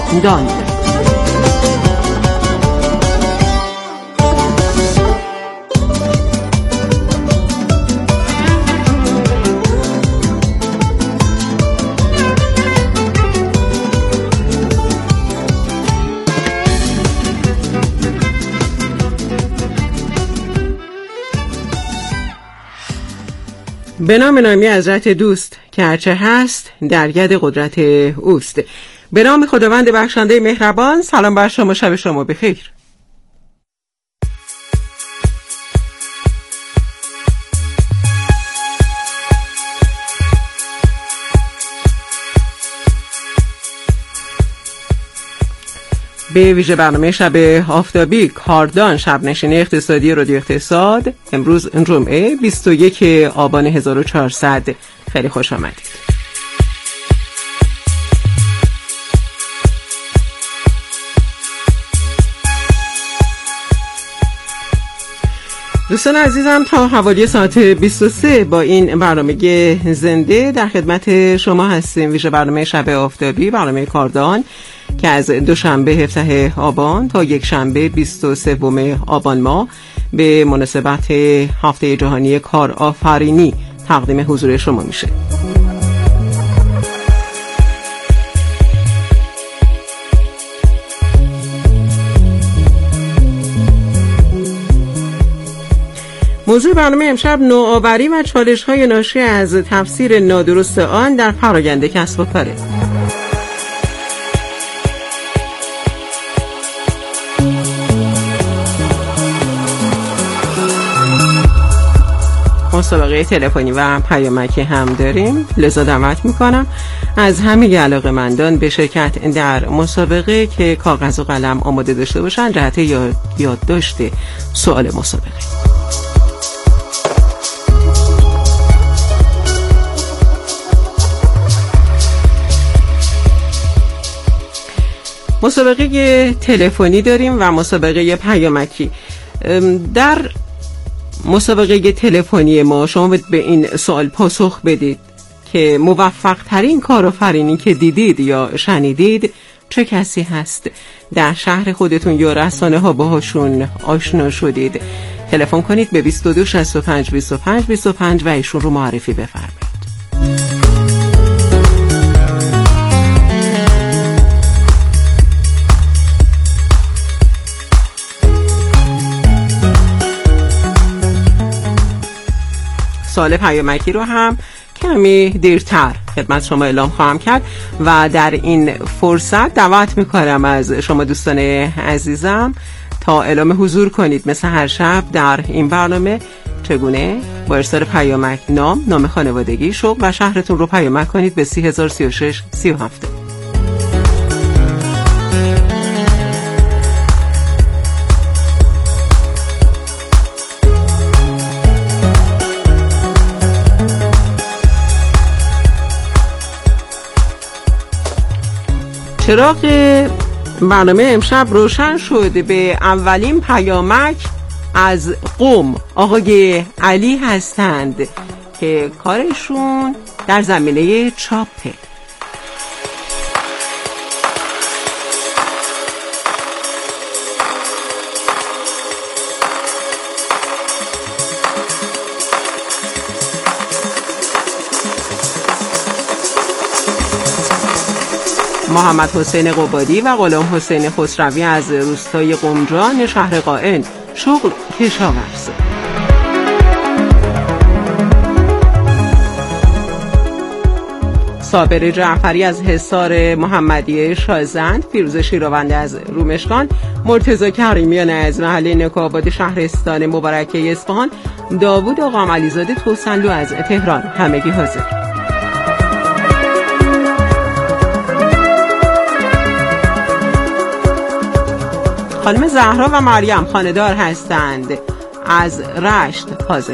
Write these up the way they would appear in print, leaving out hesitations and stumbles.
دان. به نام نامی حضرت دوست که هرچه هست در ید قدرت اوست. به نام خداوند بخشنده مهربان. سلام بر شما، شب شما بخیر. به ویژه برنامه شب آفتابی کاردان، شب نشین اقتصادی رادیو اقتصاد، امروز جمعه 21 آبان 1400. خیلی خوش آمدید. دوستان عزیزم، تا حوالی ساعت 23 با این برنامه زنده در خدمت شما هستیم. ویژه برنامه شب آفتابی، برنامه کاردان که از دوشنبه 17 آبان تا یک شنبه 23 آبان ماه به مناسبت هفته جهانی کارآفرینی تقدیم حضور شما میشه. موضوع برنامه امشب نوآوری و چالش‌های ناشی از تفسیر نادرست آن در فرآیند کسب و کاره. مسابقه تلفنی و پیامکی هم داریم، لذا دعوت میکنم از همه علاقه‌مندان به شرکت در مسابقه که کاغذ و قلم آماده داشته باشن جهت یادداشت سوال مسابقه. مسابقه تلفنی داریم و مسابقه پیامکی. در مسابقه تلفنی ما شما به این سوال پاسخ بدید که موفق ترین کارآفرینی که دیدید یا شنیدید چه کسی هست؟ در شهر خودتون یا رسانه ها باهاشون آشنا شدید؟ تلفن کنید به 22 65 25 25 و ایشون رو معرفی بفرمایید. سوال پیامکی رو هم کمی دیرتر خدمت شما اعلام خواهم کرد و در این فرصت دعوت میکنم از شما دوستان عزیزم تا اعلام حضور کنید مثل هر شب در این برنامه. چگونه؟ با ارسال پیامک نام خانوادگی، شغل و شهرتون رو پیامک کنید به 3036 37. چراغ برنامه امشب روشن شد به اولین پیامک از قم. آقای علی هستند که کارشون در زمینه چاپه. محمد حسین قبادی و غلام حسین خسروی از روستای قمجان شهر قائن، شغل کشاورز. صابر جعفری از حصار محمدیه شازند، فیروز شیراونده از رومشکان، مرتضی کریمیان از محله نکوآباد شهرستان مبارکه اصفهان، داوود آقا علیزاده توسنلو از تهران، همگی حاضر. خانم زهرا و مریم خانه‌دار هستند از رشت، حاضر.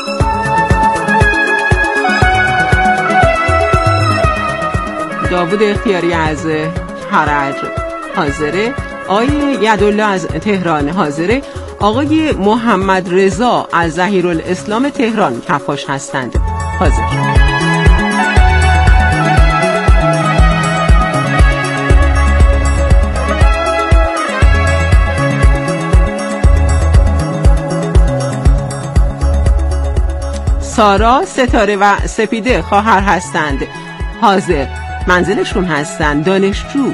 داوود اختیاری از کرج حاضره. آقای یدالله از تهران حاضره. آقای محمد رضا از ظهیرالاسلام تهران کفاش هستند، حاضر. سارا، ستاره و سپیده خواهر هستند. حاضر منزلشون هستند. دانشجو.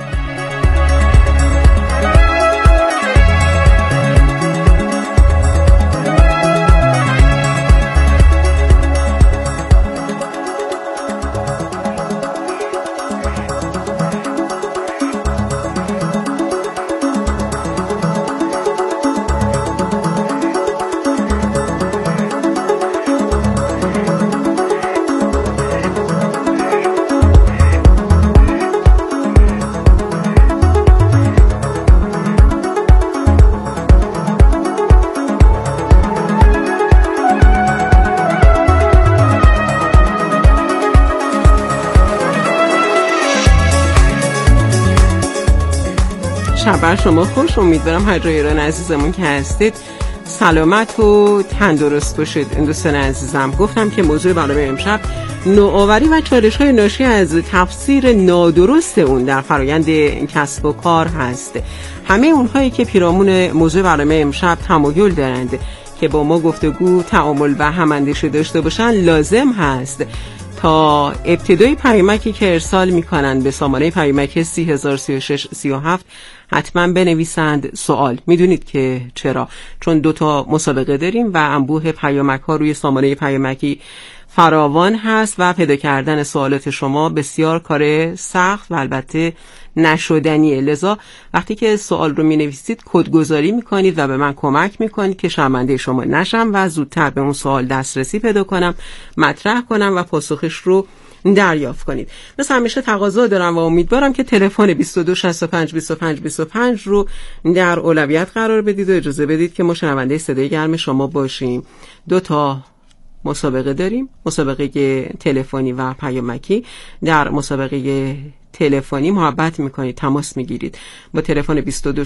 شب بر شما خوش. امیدوارم هر جای ایران عزیزمون که هستید سلامت و تندرست باشید. این دوستان عزیزم، گفتم که موضوع برنامه امشب نوآوری و چالش‌های ناشی از تفسیر نادرست اون در فرآیند کسب و کار هست. همه اونهایی که پیرامون موضوع برنامه امشب تمایل دارند که با ما گفتگو، تعامل و هم‌اندیشی داشته باشن، لازم هست تا ابتدای پیامکی که ارسال میکنن به سامانه پیامک 303637 حتما بنویسند سوال. میدونید که چرا؟ چون 2 مسابقه داریم و انبوه پیامک ها روی سامانه پیامکی فراوان هست و پیدا کردن سوالات شما بسیار کار سخت و البته نشدنیه. لذا وقتی که سوال رو می نویسید کدگذاری می کنید و به من کمک می کنید که شرمنده شما نشم و زودتر به اون سوال دسترسی پیدا کنم، مطرح کنم و پاسخش رو دریافت کنید. مثل همیشه تقاضا دارم و امیدوارم که تلفن 22652525 رو در اولویت قرار بدید و اجازه بدید که ما شنونده صدای گرم شما باشیم. 2 مسابقه داریم، مسابقه تلفنی و پیامکی. در مسابقه تلفنی محبت میکنید، تماس میگیرید با تلفن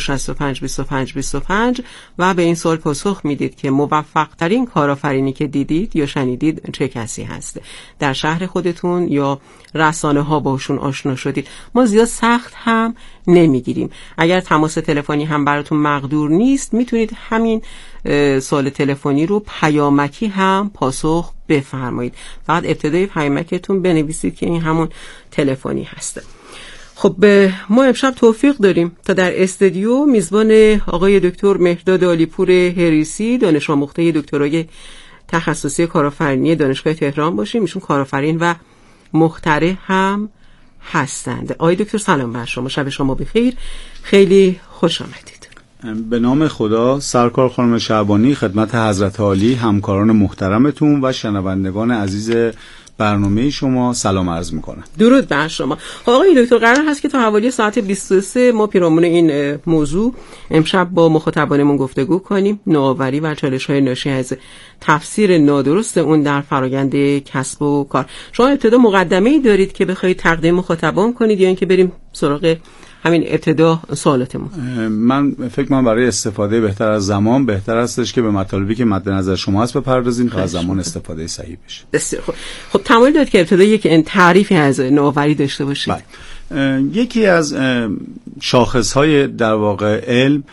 22652525 و به این سوال پاسخ میدید که موفق ترین کارآفرینی که دیدید یا شنیدید چه کسی هست در شهر خودتون یا رسانه ها باشون آشنا شدید. ما زیاد سخت هم نمیگیریم. اگر تماس تلفنی هم براتون مقدور نیست، میتونید همین سوال تلفنی رو پیامکی هم پاسخ بفرمایید. فقط ابتدای پیامکتون بنویسید که این همون تلفنی هست. خب ما امشب توفیق داریم تا در استودیو میزبان آقای دکتر مهرداد عالیپور هریسی، دانش آموخته دکترای تخصصی کارآفرینی دانشگاه تهران باشیم. ایشون کارآفرین و مخترع هم هستند. آقای دکتر سلام بر شما، شب شما بخیر، خیلی خوش آمدید. به نام خدا. سرکار خانم شعبانی، خدمت حضرت عالی، همکاران محترمتون و شنوندگان عزیز برنامه شما سلام عرض میکنم. درود بر شما. آقای دکتر، قرار هست که تا حوالی ساعت 23 ما پیرامون این موضوع امشب با مخاطبانمون گفتگو کنیم، نوآوری و چالش‌های ناشی از تفسیر نادرست اون در فرآیند کسب و کار. شما ابتدا مقدمه‌ای دارید که بخواید تقدیم مخاطبان کنید یا اینکه بریم سراغ همین ابتدا سوالاتمون؟ من فکر کنم برای استفاده بهتر از زمان بهتر هستش که به مطالبی که مد نظر شما هست بپردازیم تا از زمان استفاده صحیح بشه. بسیار خوب. خب تمایل دارید که ابتدا یک تعریفی از نوآوری داشته باشید؟ یکی از شاخص‌های در واقع علم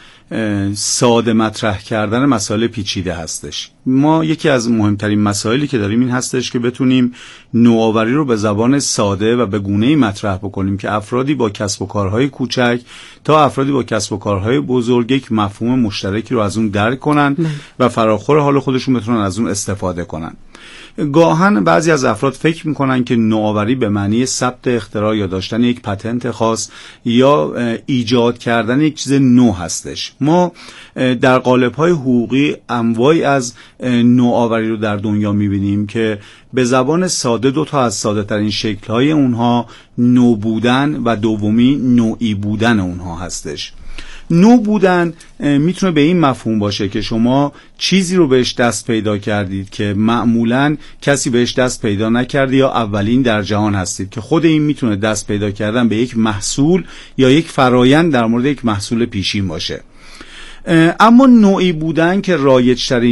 ساده مطرح کردن مسائل پیچیده هستش. ما یکی از مهمترین مسائلی که داریم این هستش که بتونیم نوآوری رو به زبان ساده و به گونه‌ای مطرح بکنیم که افرادی با کسب و کارهای کوچک تا افرادی با کسب و کارهای بزرگ یک مفهوم مشترکی رو از اون درک کنن و فراخور حال خودشون بتونن از اون استفاده کنن. گاهن بعضی از افراد فکر میکنن که نوآوری به معنی ثبت اختراع یا داشتن یک پتنت خاص یا ایجاد کردن یک چیز نو هستش. ما در قالب‌های حقوقی انواعی از نوآوری رو در دنیا میبینیم که به زبان ساده 2 از ساده ترین شکل‌های اونها نو بودن و دومی نوعی بودن اونها هستش. نو بودن میتونه به این مفهوم باشه که شما چیزی رو بهش دست پیدا کردید که معمولاً کسی بهش دست پیدا نکرده یا اولین در جهان هستید، که خود این میتونه دست پیدا کردن به یک محصول یا یک فرایند در مورد یک محصول پیشین باشه. اما نوعی بودن که رایج‌ترین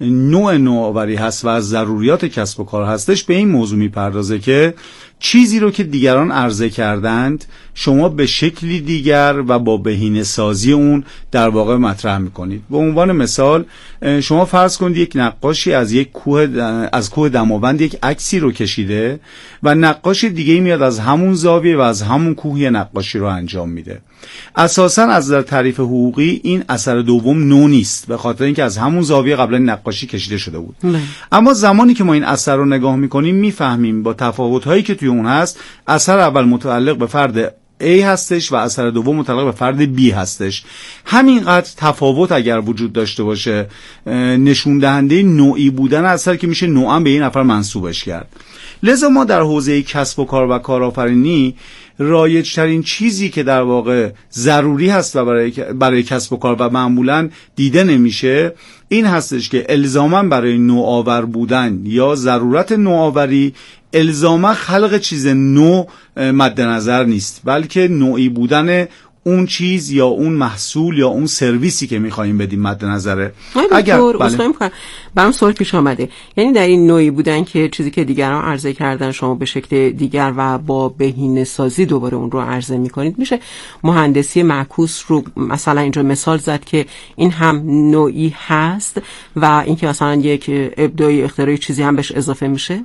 نوع نوآوری هست و از ضروریات کسب و کار هستش، به این موضوع میپردازه که چیزی رو که دیگران عرضه کردند شما به شکلی دیگر و با بهینه سازی اون در واقع مطرح میکنید. به عنوان مثال شما فرض کنید یک نقاشی از کوه دماوند یک عکسی رو کشیده و نقاش دیگه میاد از همون زاویه و از همون کوه یه نقاشی رو انجام میده. اساساً از نظر تعریف حقوقی این اثر دوم نو نیست، به خاطر اینکه از همون زاویه قبلا نقاشی کشیده شده بود. اما زمانی که ما این اثر رو نگاه میکنیم میفهمیم با تفاوت‌هایی که توی اون هست، اثر اول متعلق به فرد A هستش و اثر دوم متعلق به فرد B هستش. همینقدر تفاوت اگر وجود داشته باشه نشون دهنده نوعی بودن اثر که میشه نوعا به این نفر منسوبش کرد. لذا ما در حوزه کسب و کار و کارآفرینی رایج ترین چیزی که در واقع ضروری هست و برای کسب و کار و معمولا دیده نمیشه این هستش که الزاما برای نوآور بودن یا ضرورت نوآوری الزاما خلق چیز نو مد نظر نیست، بلکه نوعی بودن اون چیز یا اون محصول یا اون سرویسی که می‌خوایم بدیم مد نظره. اگر برام سوال پیش آمده، یعنی در این نوعی بودن که چیزی که دیگران عرضه کردن شما به شکل دیگر و با بهینه سازی دوباره اون رو عرضه می‌کنید، میشه مهندسی معکوس رو مثلا اینجا مثال زد که این هم نوعی هست و اینکه مثلا یک ابداعی اختراعی چیزی هم بهش اضافه میشه؟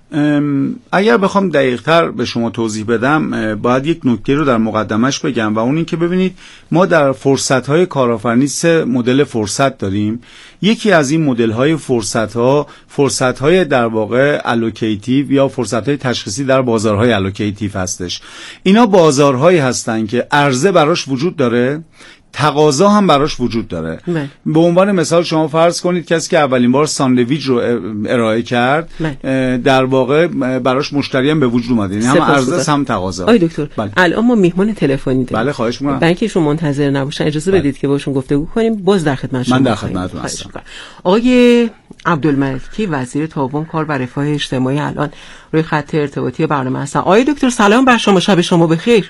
اگر بخوام دقیق‌تر به شما توضیح بدم باید یک نکته رو در مقدمش بگم و اون این که ببینید ما در فرصت‌های کارآفرینی 3 مدل فرصت داریم. یکی از این مدل‌های فرصت‌های در واقع الوکیتیو یا فرصت‌های تشخیصی در بازارهای الوکیتیو هستش. اینا بازارهایی هستن که عرضه براش وجود داره، تقاضا هم براش وجود داره. به عنوان مثال شما فرض کنید کسی که اولین بار ساندویچ رو ارائه کرد در واقع براش مشتری هم به وجود اومده، یعنی هم عرضه هم تقاضا. آقای دکتر الان ما میهمان تلفنی داریم. بله خواهش می‌کنم. برای اینکه شما منتظر نباشن اجازه بدید که باشون گفتگو کنیم. باز در خدمت شما. من در خدمتتون هستم. آقای عبدالملکی وزیر تعاون کار و رفاه اجتماعی الان روی خط ارتباطی برنامه هستن. آقای دکتر سلام بر شما، شب شما بخیر.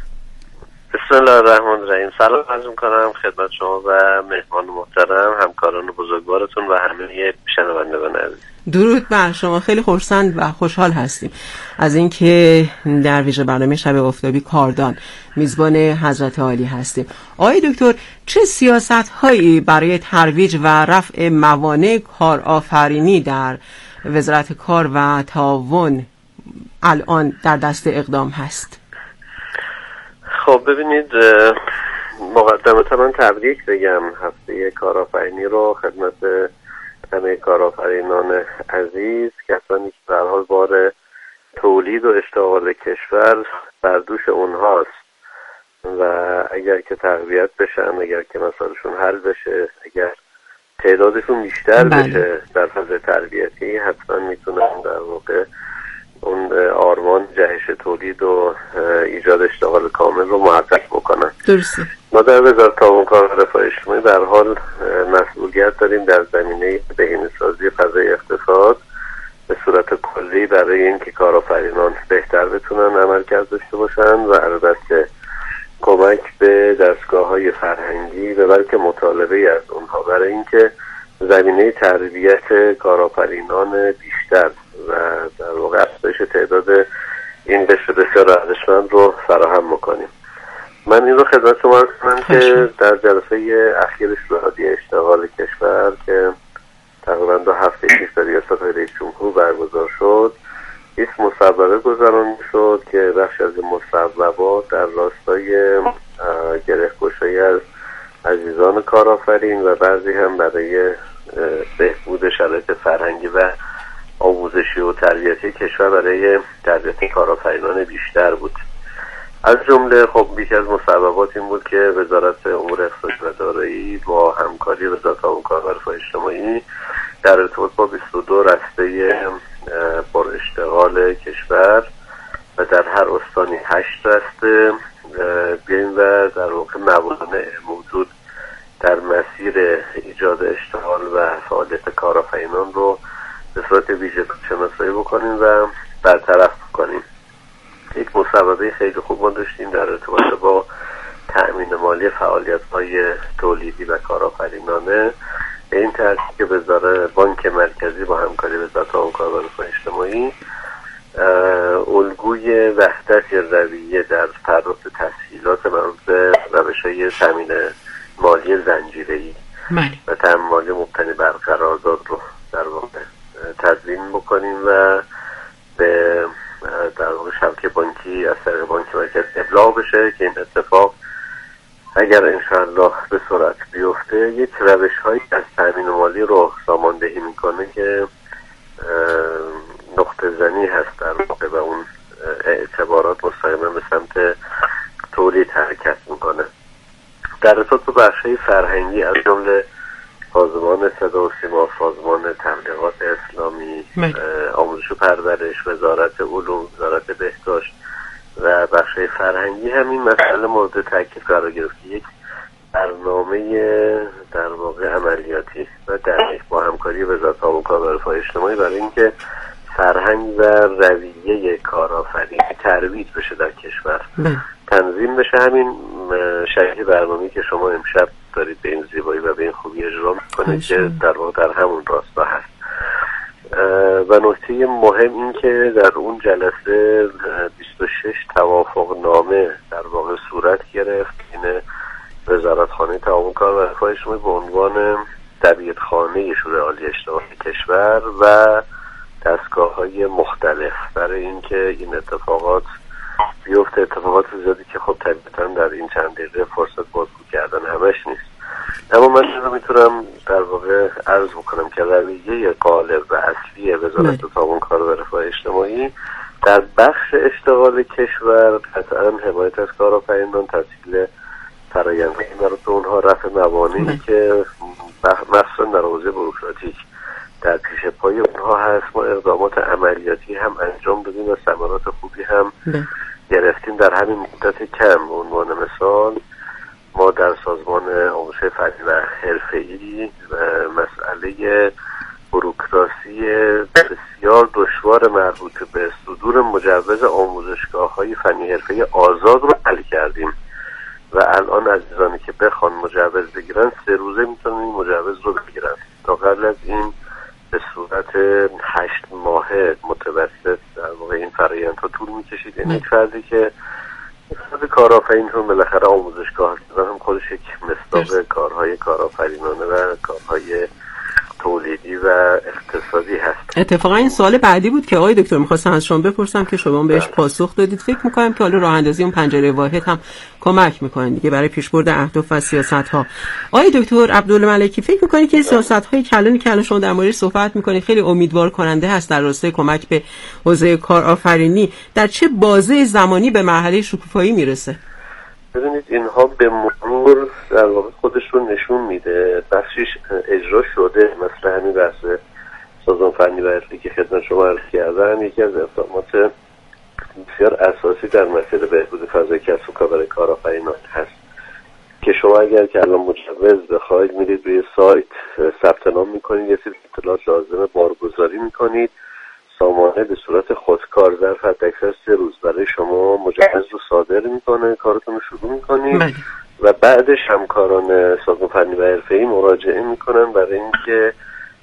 بسم الله الرحمن الرحیم. سلام عرض می‌کنم خدمت شما و مهمان محترم، همکاران بزرگوارتون و همه شنوندگان عزیز. درود بر شما. خیلی خرسند و خوشحال هستیم از اینکه در ویژه برنامه شب آفتابی کاردان میزبان حضرت عالی هستیم. آقای دکتر چه سیاست‌هایی برای ترویج و رفع موانع کارآفرینی در وزارت کار و تعاون الان در دست اقدام هست؟ خب ببینید، مقدمتا من تبریک بگم هفته کارآفرینی رو خدمت همه کارآفرینان عزیز، کسانی که به هر حال بار تولید و اشتغال کشور بر دوش اونهاست و اگر که تقویت بشن، اگر که مسائلشون حل بشه، اگر تعدادشون بیشتر بشه در فاز تربیتی، حتما میتونن در واقع اون آرمان جهش تولید و ایجاد اشتغال کامل رو محقق بکنن. درسته. ما در وزارت تعاون کار و رفاه اجتماعی به هر حال مسئولیت داریم در زمینه بهینه‌سازی فضای اقتصاد به صورت کلی برای اینکه کارآفرینان بهتر بتونن عملکرد داشته باشن و البته کمک به دستگاه‌های فرهنگی و بلکه مطالبه از اونها برای اینکه زمینه تربیت کارآفرینان بیشتر و در واقع افزایش تعداد این قشر بسیار ارزشمند رو فراهم میکنیم. من این رو خدمت شما عرض کنم که در جلسه اخیر شورای اشتغال کشور که تقریبا 2 هفته پیش در ریاست رئیس جمهور برگزار شد، یک مصوبه گذاران شد که بخش از این مصوبات در راستای گره‌گشایی از عزیزان کارآفرین و بعضی هم برای بهبود شرایط فرهنگی و آموزشی و تربیتی کشور برای تربیت کارآفرینان بیشتر بود. از جمله خب یکی از مصوبات این بود که وزارت امور اقتصادی و دارایی با همکاری وزارت تعاون کار و رفاه اجتماعی در ارتباط با 22 رسته پر اشتغال کشور و در هر استانی 8 رسته بیایم و در واقع موانع موجود در مسیر ایجاد اشتغال و فعالیت کارآفرینان رو به صورت ویژه شناسایی بکنیم و برطرف بکنیم. یک مصوبه خیلی خوب ما داشتیم در ارتباط با تأمین مالی فعالیت‌های تولیدی و کارآفرینانه به این ترتیب که وزارت بانک مرکزی با همکاری وزارت عمومی کار و رفاه اجتماعی الگوی وحدت یا رویه در پرداخت تسهیلات مربوط به روش‌های تامین مالی زنجیره‌ای و تامین مالی مبتنی بر قرارداد رو در واقع تدوین بکنیم و به در واقع شبکه بانکی از طریق بانک مرکزی ابلاغ بشه که این اتفاق اگر انشاءالله به سرعت بیفته یک روش‌هایی از تامین مالی رو ساماندهی میکنه که نقطه زنی هست در واقع و اون اعتبارات مستقیما به سمت تولید حرکت میکنه. در ارتباط با بخش‌های فرهنگی از جمله سازمان صدا و سیما، سازمان تبلیغات اسلامی، آموزش و پرورش، وزارت علوم، وزارت بهداشت و بخش‌های فرهنگی همین مسئله مورد تاکید قرار گرفت. یک برنامه در واقع عملیاتی و دقیق با همکاری وزارت عمومی کار و رفاه اجتماعی برای اینکه فرهنگ و رویه کارآفرینی ترویج بشه در کشور تنظیم بشه. همین شکل برنامه‌ای که شما امشب دارید به این زیبایی و به این خوبی اجرا میکنید که در واقع در همون راستا هست. و نکته مهم این که در اون جلسه 26 توافق نامه در واقع صورت گرفت. این وزارتخانه تعاون کار و رفاه اجتماعی به عنوان دبیرخانه شورای عالی اجتماعی کشور و دستگاه‌های مختلف برای اینکه این اتفاقات بیفته. اتفاقات زیادی که خب طبیعتاً در این چند دقیقه فرصت بازگو کردن همش نیست، اما من میتونم در واقع عرض بکنم که رویه غالب و اصلی وزارت تعاون کار و رفاه اجتماعی در بخش اشتغال کشور قطعاً حمایت از کارآفرینان، تسهیل فرآیندهای مربوط به اونها، رفع موانعی که مخصوصاً در حوزه بوروکراتیک در پیش پای اونها هست. ما اقدامات عملیاتی هم انجام دادیم و ثمرات خوبی هم گرفتیم در همین مدت کم. به عنوان مثال ما در سازمان آموزش فنی و حرفه‌ای مسئله بوروکراسی بسیار دشوار مربوط به صدور مجوز آموزشگاه‌های فنی حرفه‌ای آزاد رو حل کردیم و الان عزیزانی که بخوان مجوز بگیرن 3 روزه میتونن این مجوز رو بگیرن. تا قبل از این به صورت 8 ماهه متوسط در واقع این فرآیندها طول میکشید. این یک فردی که فرد کارآفرین هم بالاخره آموزشگاه هم خودش یک مصداق کارهای کارآفرینانه و کارهای تولیدی و اقتصادی هست. اتفاقا این سوال بعدی بود که آقای دکتر می‌خواستم از شما بپرسم که شما بهش پاسخ دادید. فکر می‌کنم که حالا راه اندازی اون پنجره واحد هم کمک می‌کنه دیگه برای پیشبرد اهداف و سیاست‌ها. آقای دکتر عبدالملکی فکر می‌کنید که این سیاست‌های کلانی که الان شما در موردش صحبت می‌کنید خیلی امیدوار کننده هست در راستای کمک به حوزه کارآفرینی، در چه بازه زمانی به مرحله شکوفایی میرسه؟ ببینید اینها به مرور در واقع خودش رو نشون میده. بخشش اجرا شده، مثلا همین بحث سازمان فنی و حرفه‌ای که خدمت شما عرض کردم یکی از اقدامات بسیار اساسی در مسیر بهبود فضای کسب و کار برای کارآفرینان هست که شما اگر که الان مجوز بخواید میرید روی سایت ثبت نام میکنید، یه سری اطلاعات لازمه بارگذاری میکنید، سامانه به صورت خودکار ظرف حداکثر 3 روز برای شما مجوز رو صادر میکنه، کارتون رو شروع میکنید و بعدش همکاران سازمان فنی و حرفه‌ای مراجعه میکنن برای اینکه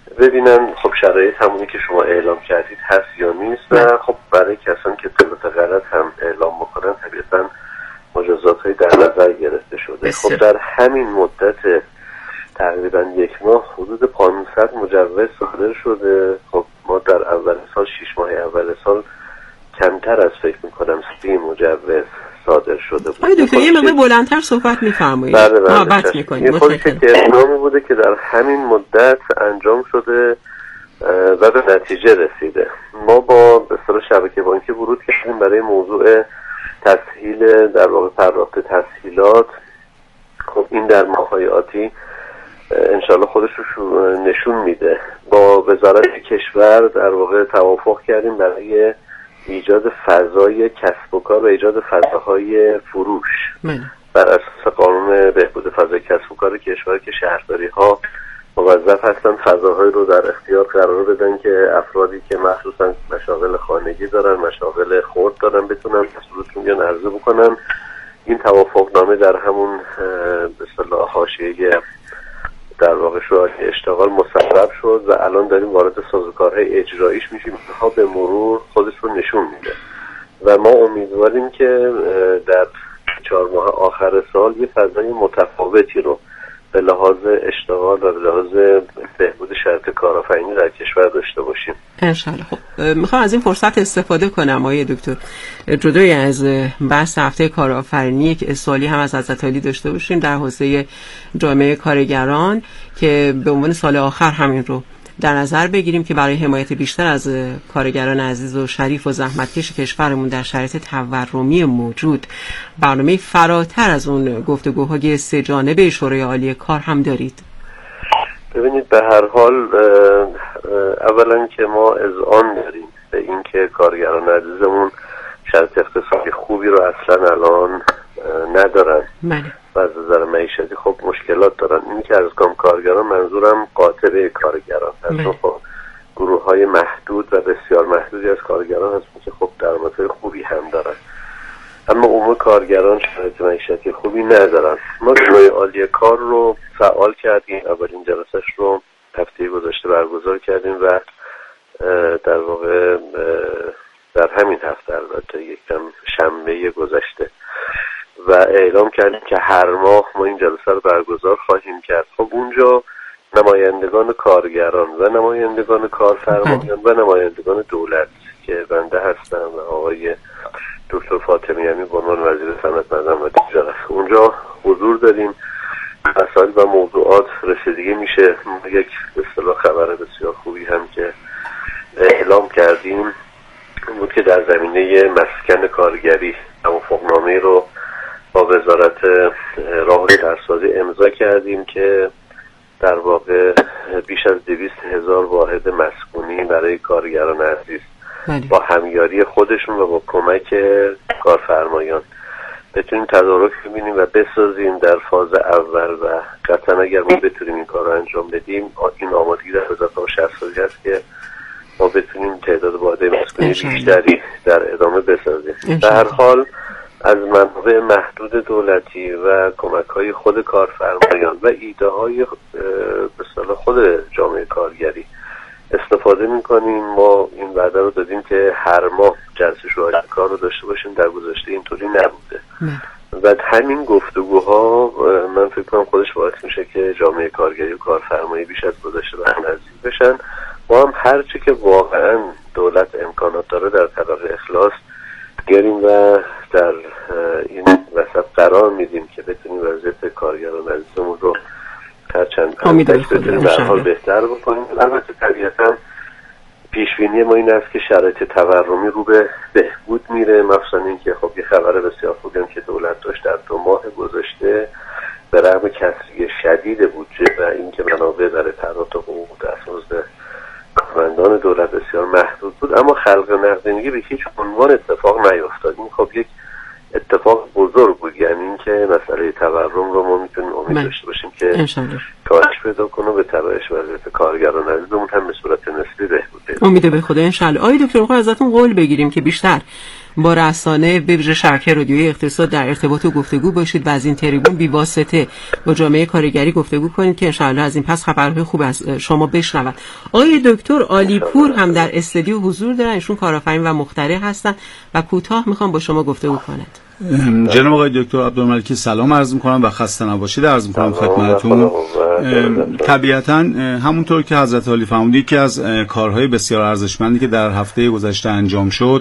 ببینن خب شرایط همونی که شما اعلام کردید هست یا نیست و خب برای کسانی که اطلاعات غلط هم اعلام بکنن طبیعتاً مجازات‌های در نظر گرفته شده. خب در همین مدت تقریبا 1 ماه حدود 500 مجوز صادر شده. خب ما در اول سال 6 ماه اول سال کمتر از فکر میکنم 30 مجوز صادر شده بود. آقای دکتر یه مقدار بلندتر صحبت می‌فرمایید. محبت می‌کنید. این خودش که اقدامی بوده که در همین مدت انجام شده و به نتیجه رسیده. ما با به اصطلاح شبکه بانکی ورود کردیم برای موضوع تسهیل در واقع پرداخت تسهیلات. خب این در ماه‌های آتی انشالله خودش رو نشون میده. با وزارت کشور در واقع توافق کردیم برای ایجاد فضای کسب و کار و ایجاد فضاهای فروش بر اساس قانون بهبود فضای کسب و کار کشور که شهرداری‌ها موظف هستن فضاهایی رو در اختیار قرار بدن که افرادی که مخصوصا مشاغل خانگی دارن، مشاغل خرد دارن بتونن محصولاتشون بیان عرضه بکنن. این توافق نامه در همون به اصطلاح حاشیه در واقع شورای اشتغال مسبب شد و الان داریم وارد سازوکارهای اجراییش میشیم. اینها به مرور خودش رو نشون میده و ما امیدواریم که در 4 ماه آخر سال یه فضای متفاوتی رو به لحاظ اشتغال و به لحاظ بهبود شرایط کارآفرینی در کشور داشته باشیم انشالله. خب میخوام از این فرصت استفاده کنم آقای دکتر، جدای از بحث هفته کارآفرینی یک سوالی هم از حضرت عالی داشته باشیم در حوزه جامعه کارگران که به عنوان سال آخر همین رو در نظر بگیریم که برای حمایت بیشتر از کارگران عزیز و شریف و زحمتکش کشورمون در شرایط تورمی موجود برنامه فراتر از اون گفتگوهای 3 جانبه شورای عالی کار هم دارید. ببینید، به هر حال اولا که ما اذعان داریم به اینکه کارگران عزیزمون شرایط اقتصادی خوبی رو اصلا الان ندارن و از نظر معیشتی خب مشکلات دارن. این که از کارگران منظورم قاطبه کارگران هستن، خب گروه های محدود و بسیار محدودی از کارگران هستن که خب درآمدهای خوبی هم دارن، اما عموم کارگران شرایط معیشتی خوبی ندارن. ما شورای عالی کار رو فعال کردیم، اولین جلسه‌اش رو هفته گذشته برگزار کردیم و در واقع در همین هفته، البته یکم شنبه گذشته، و اعلام کردیم که هر ماه ما این جلسه رو برگزار خواهیم کرد. خب اونجا نمایندگان کارگران و نمایندگان کارفرمایان و نمایندگان دولت که بنده هستم و آقای دکتر فاطمیانی به عنوان وزیر صنعت معدن و تجارت اونجا حضور داریم. مسائل و موضوعات رسیدگی میشه. یک به اصطلاح خبر بسیار خوبی هم که اعلام کردیم بود که در زمینه مسکن کارگری توافقنامه رو با وزارت راه و شهرسازی امضا کردیم که در واقع بیش از 200,000 واحد مسکونی برای کارگران عزیز با همیاری خودشون و با کمک کارفرمایان بتونیم تدارک ببینیم و بسازیم در فاز اول و قطعا اگر ما بتونیم این کار رو انجام بدیم، این آمادگی در وزارت راه و شهرسازی هست که ما بتونیم تعداد واحد مسکونی بیشتری در ادامه بسازیم. در هر حال از منابع محدود دولتی و کمک‌های خود کارفرمایان و ایده‌های به اصطلاح خود جامعه کارگری استفاده می‌کنیم. ما این وعده رو دادیم که هر ماه جلسه شورای کار رو داشته باشیم. در گذشته اینطوری نبوده و همین گفتگوها من فکر کنم خودش باعث میشه که جامعه کارگری و کارفرمایی بیش از گذشته به هم نزدیک بشن. ما هم هرچی که واقعا دولت امکانات داره در تلاش اخلاص گریم و در این وسط قرار میدیم که بتونیم وضعیت کارگران عزیزمون رو هرچند بتونیم در حال بهتر بکنیم. البته طبیعتا پیشبینی ما این است که شرایط تورمی رو به بهبود میره، مخصوصا این که خب یه خبر بسیار خوبی هم که دولت داشت در 2 ماه گذشته به رغم کسری شدید بودجه و اینکه منابع برای پرداخت حقوق دستمزد کارمندان دولت بسیار محدود بود، اما خلق نقدینگی به هیچ عنوان اتفاق نیفتاد. این خب یک اتفاق بزرگ بود، یعنی اینکه مسئله تورم رو ما میتونیم امید داشته باشیم که کاهش پیدا کنه به تبعش وضعیت کارگران عزیزمون هم به صورت نسبی بهبود پیدا کنه. امید به خدا انشالله. آقای دکتر می‌خوام ازتون قول بگیریم که بیشتر با رسانه به ویژه شبکه رادیویی اقتصاد در ارتباط و گفتگو باشید و از این تریبون بی واسطه با جامعه کارگری گفتگو کنید که انشالله از این پس خبرهای خوب از شما بشنوند. آقای دکتر عالیپور هم در استودیو حضور دارن، ایشون کارآفرین و مخترع هستن و کوتاه میخوام با شما گفتگو کنند. جناب آقای دکتر عبدالملکی سلام عرض می‌کنم و خسته نباشید عرض می‌کنم خدمتتون. طبیعتاً همونطور که حضرت عالی فرمودید که از کارهای بسیار ارزشمندی که در هفته گذشته انجام شد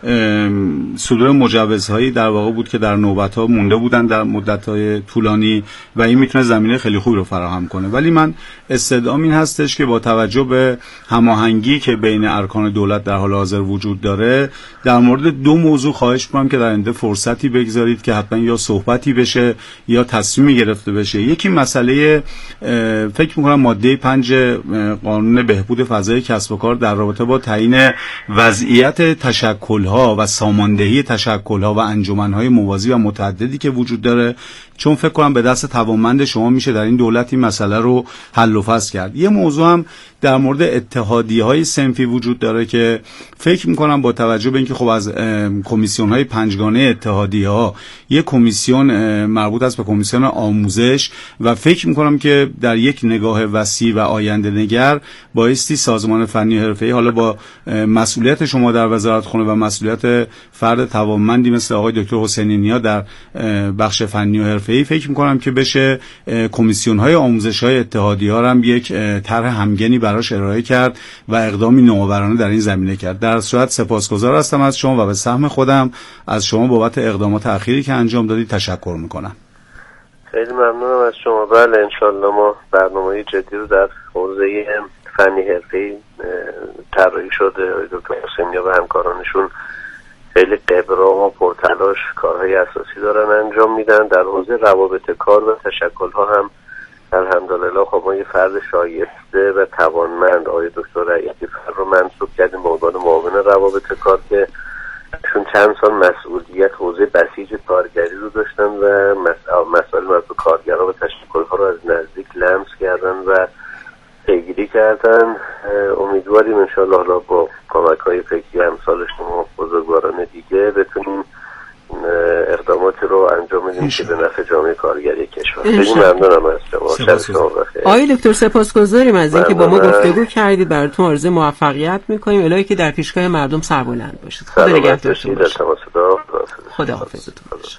صدور مجوزهایی در واقع بود که در نوبت‌ها مونده بودن در مدت‌های طولانی و این میتونه زمینه خیلی خوبی رو فراهم کنه. ولی من استدعام این هستش که با توجه به هماهنگی که بین ارکان دولت در حال حاضر وجود داره در مورد 2 موضوع خواهش می‌کنم که در آینده فرصتی بگذارید که حتما یا صحبتی بشه یا تصمیمی گرفته بشه. یکی مسئله فکر می‌کنم ماده 5 قانون بهبود فضای کسب و کار در رابطه با تعیین وضعیت تشکل‌ها و ساماندهی تشکل‌ها و انجمن‌های موازی و متعددی که وجود داره چون فکر کنم به دست توانمند شما میشه در این دولت این مسئله رو حل و فصل کرد. یه موضوع هم در مورد اتحادیه‌های صنفی وجود داره که فکر میکنم با توجه به اینکه خب از کمیسیون‌های پنجگانه اتحادیه‌ها یک کمیسیون مربوط است به کمیسیون آموزش و فکر میکنم که در یک نگاه وسیع و آینده نگر بایستی سازمان فنی حرفه‌ای حالا با مسئولیت شما در وزارتخانه و مسئولیت فرد توانمندی مثل آقای دکتر حسینی نیا در بخش فنی و حرفه‌ای فکر میکنم که بشه کمیسیون‌های آموزش‌های اتحادیه‌ها را هم یک طرح همگنی براش ارائه کرد و اقدامی نوآورانه در این زمینه کرد. در صورت سپاسگزار هستم از شما و به سهم خودم از شما بابت اقدامات اخیری که انجام دادید تشکر میکنم. خیلی ممنونم از شما. بله انشالله ما برنامه جدی رو در حوزه فنی حرفه‌ای طراحی شده. دکتر حسینی و همکارانشون خیلی قبرا و پرتلاش کارهای اساسی دارن انجام میدن. در حوزه روابط کار و تشکل‌ها هم الحمدلله خب ما یه فرد شایسته و توانمند آقای دکتر رئیسی فر رو منصوب کردیم به عنوان معاون روابط کار که چون چند سال مسئولیت حوزه بسیج کارگری رو داشتن و مسائل مربوط به کارگرها و تشکل‌ها رو از نزدیک لمس کردن و پیگیری کردن. امیدواریم انشاءالله حالا با کمک‌های فکری امثال شما بزرگواران دیگه بتونیم اقداماتی رو انجام بدیم که به نفع جامعه کارگری کشور. خیلی ممنونم از شما. آقای دکتر سپاسگزاریم از اینکه با ما گفتگو کردید. براتون آرزوی موفقیت می‌کنیم. الهی که در پیشگاه مردم سربلند باشید. خدا نگهدارتون باشه. خدا حافظتون باشه.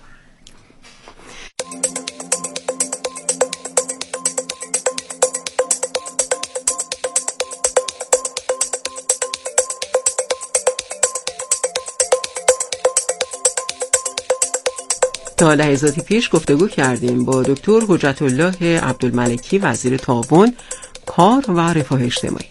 تا لحظاتی پیش گفتگو کردیم با دکتر حجت الله عبدالملکی، وزیر تعاون، کار و رفاه اجتماعی.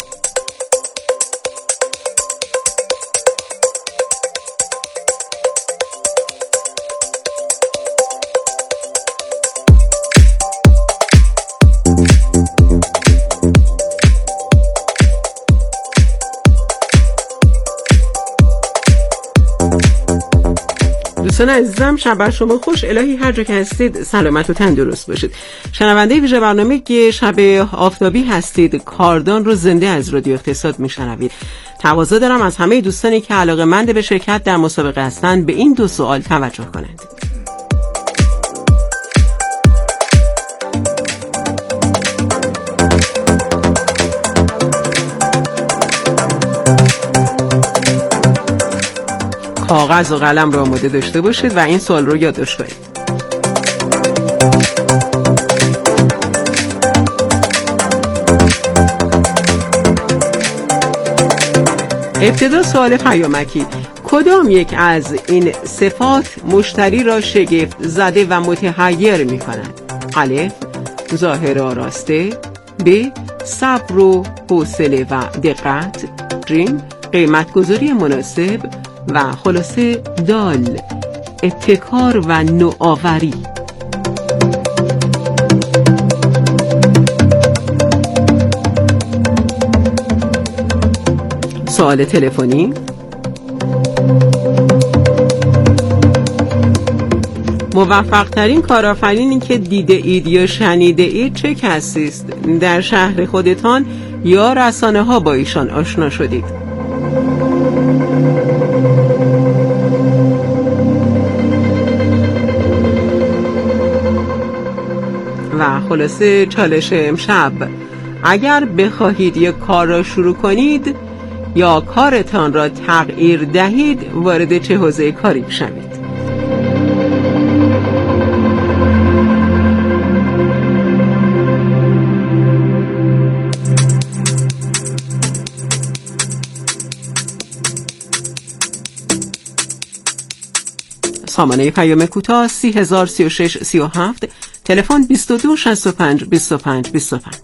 دوستان عزیزم شب بر شما خوش. الهی هر جا که هستید سلامت و تندرست باشید. شنونده ویژه برنامه که شب آفتابی هستید، کاردان رو زنده از رادیو اقتصاد میشنوید. تقاضا دارم از همه دوستانی که علاقه‌مند به شرکت در مسابقه هستند به این دو سوال توجه کنند. کاغذ و قلم را آماده داشته باشید و این سوال رو یادداشت کنید. ابتدا سوال پیامکی: کدام یک از این صفات مشتری را شگفت زده و متحیر می کند؟ الف: ظاهر آراسته، ب: صبر و حوصله و دقت، ج: قیمت‌گذاری مناسب و خلاصه دال: ابتکار و نوآوری. سوال تلفنی: موفق ترین کارآفرینی که دیده اید یا شنیده اید چه کسی است؟ در شهر خودتان یا رسانه ها با ایشان آشنا شدید؟ و خلاصه چالش امشب: اگر بخواهید یک کار را شروع کنید یا کارتان را تغییر دهید وارد چه حوزه کاری شوید؟ سامانه پیام کوتاه 3036 37، تلفن 22 65 25 25.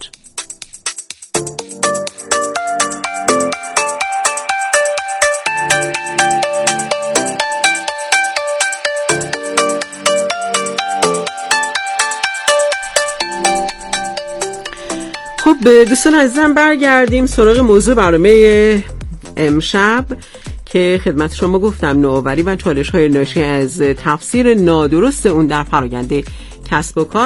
خب دوستان عزیزم برگردیم سراغ موضوع برنامه امشب که خدمت شما گفتم نوآوری و چالش‌های ناشی از تفسیر نادرست اون در فرآیند کسب و کار